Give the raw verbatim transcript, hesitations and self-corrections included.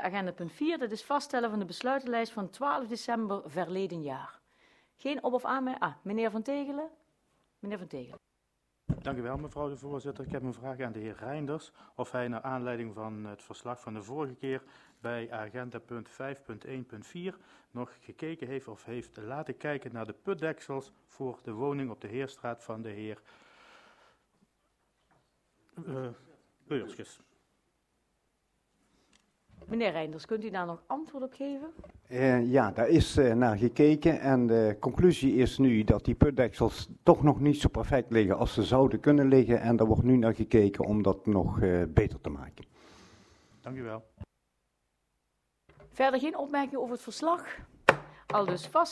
agenda punt vier. Dat is vaststellen van de besluitenlijst van twaalf december verleden jaar. Geen op- of aanmerking? Ah, meneer Van Tegelen. Meneer Van Tegelen. Dank u wel, mevrouw de voorzitter. Ik heb een vraag aan de heer Reinders. Of hij naar aanleiding van het verslag van de vorige keer bij agenda punt vijf punt één punt vier nog gekeken heeft of heeft laten kijken naar de putdeksels voor de woning op de Heerstraat van de heer uh, Beurskes. Meneer Reinders, kunt u daar nog antwoord op geven? Uh, ja, daar is uh, naar gekeken en de conclusie is nu dat die putdeksels toch nog niet zo perfect liggen als ze zouden kunnen liggen. En daar wordt nu naar gekeken om dat nog uh, beter te maken. Dank u wel. Verder geen opmerking over het verslag. Al dus vast.